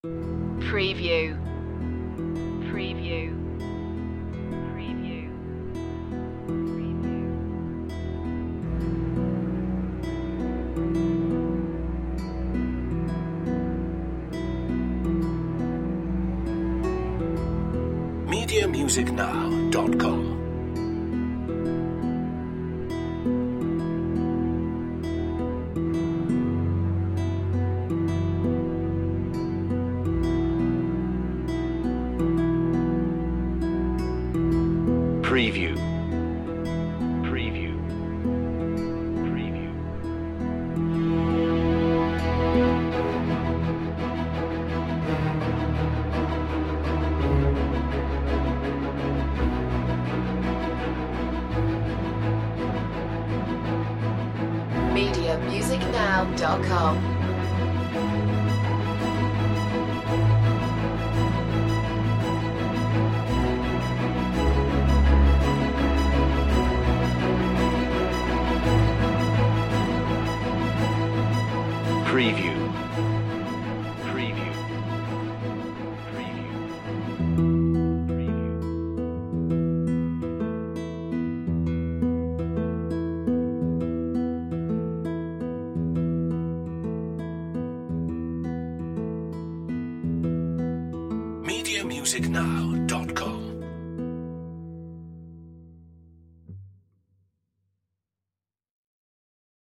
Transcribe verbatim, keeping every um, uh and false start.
Preview. Preview. Preview. media music now dot com. Preview. Preview. Preview. media music now dot com. Preview. Preview. Preview. Preview. media music now dot com.